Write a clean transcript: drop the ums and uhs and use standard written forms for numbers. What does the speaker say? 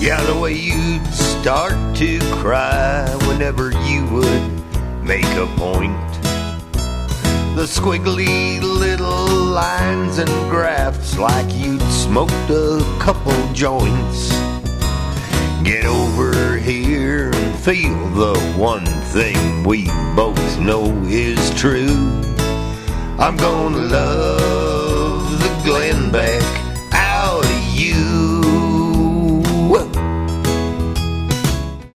Yeah, the way you'd start to cry whenever you would make a point. The squiggly little lines and graphs like you'd smoked a couple joints. Get over here and feel the one thing we both know is true. I'm gonna love the Glenn back